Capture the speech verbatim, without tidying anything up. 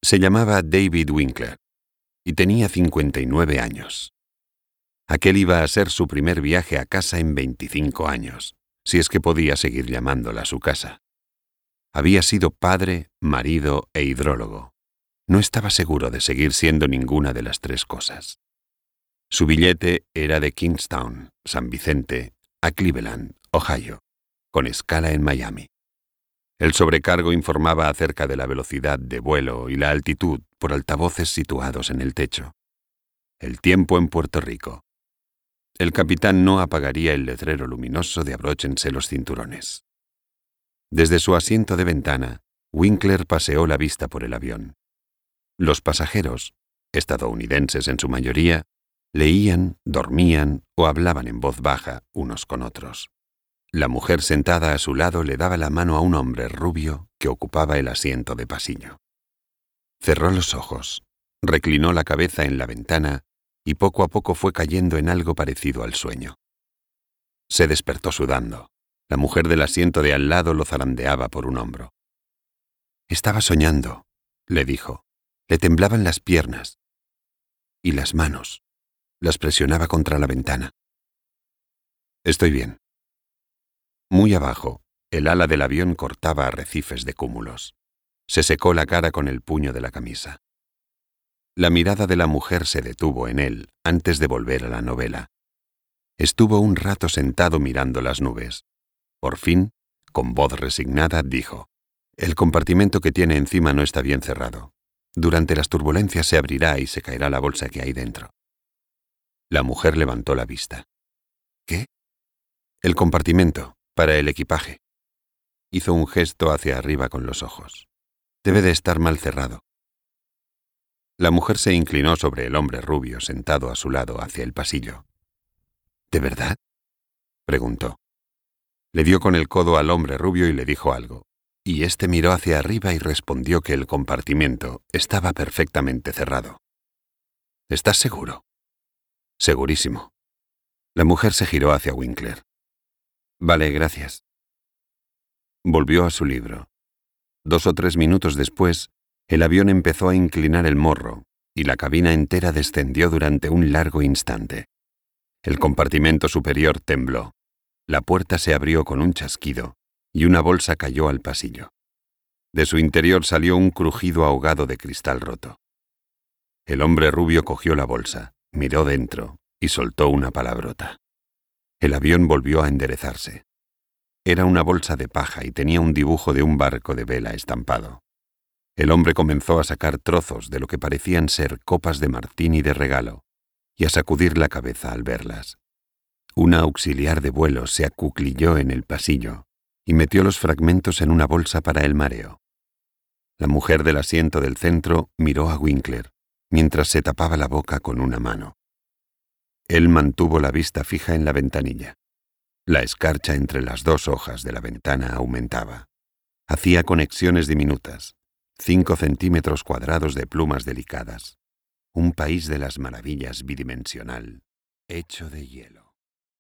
Se llamaba David Winkler y tenía cincuenta y nueve años. Aquel iba a ser su primer viaje a casa en veinticinco años, si es que podía seguir llamándola su casa. Había sido padre, marido e hidrólogo. No estaba seguro de seguir siendo ninguna de las tres cosas. Su billete era de Kingstown, San Vicente, a Cleveland, Ohio, con escala en Miami. El sobrecargo informaba acerca de la velocidad de vuelo y la altitud por altavoces situados en el techo. El tiempo en Puerto Rico. El capitán no apagaría el letrero luminoso de abróchense los cinturones. Desde su asiento de ventana, Winkler paseó la vista por el avión. Los pasajeros, estadounidenses en su mayoría, leían, dormían o hablaban en voz baja unos con otros. La mujer sentada a su lado le daba la mano a un hombre rubio que ocupaba el asiento de pasillo. Cerró los ojos, reclinó la cabeza en la ventana y poco a poco fue cayendo en algo parecido al sueño. Se despertó sudando. La mujer del asiento de al lado lo zarandeaba por un hombro. «Estaba soñando», le dijo. Le temblaban las piernas y las manos. Las presionaba contra la ventana. «Estoy bien». Muy abajo, el ala del avión cortaba arrecifes de cúmulos. Se secó la cara con el puño de la camisa. La mirada de la mujer se detuvo en él antes de volver a la novela. Estuvo un rato sentado mirando las nubes. Por fin, con voz resignada, dijo: «El compartimento que tiene encima no está bien cerrado. Durante las turbulencias se abrirá y se caerá la bolsa que hay dentro». La mujer levantó la vista. «¿Qué?» «El compartimento, para el equipaje». Hizo un gesto hacia arriba con los ojos. «Debe de estar mal cerrado». La mujer se inclinó sobre el hombre rubio sentado a su lado hacia el pasillo. «¿De verdad?», preguntó. Le dio con el codo al hombre rubio y le dijo algo, y éste miró hacia arriba y respondió que el compartimento estaba perfectamente cerrado. «¿Estás seguro?» «Segurísimo». La mujer se giró hacia Winkler. «Vale, gracias». Volvió a su libro. Dos o tres minutos después, el avión empezó a inclinar el morro y la cabina entera descendió durante un largo instante. El compartimento superior tembló. La puerta se abrió con un chasquido y una bolsa cayó al pasillo. De su interior salió un crujido ahogado de cristal roto. El hombre rubio cogió la bolsa, miró dentro y soltó una palabrota. El avión volvió a enderezarse. Era una bolsa de paja y tenía un dibujo de un barco de vela estampado. El hombre comenzó a sacar trozos de lo que parecían ser copas de martini de regalo y a sacudir la cabeza al verlas. Una auxiliar de vuelo se acuclilló en el pasillo y metió los fragmentos en una bolsa para el mareo. La mujer del asiento del centro miró a Winkler mientras se tapaba la boca con una mano. Él mantuvo la vista fija en la ventanilla. La escarcha entre las dos hojas de la ventana aumentaba. Hacía conexiones diminutas, cinco centímetros cuadrados de plumas delicadas. Un país de las maravillas bidimensional, hecho de hielo.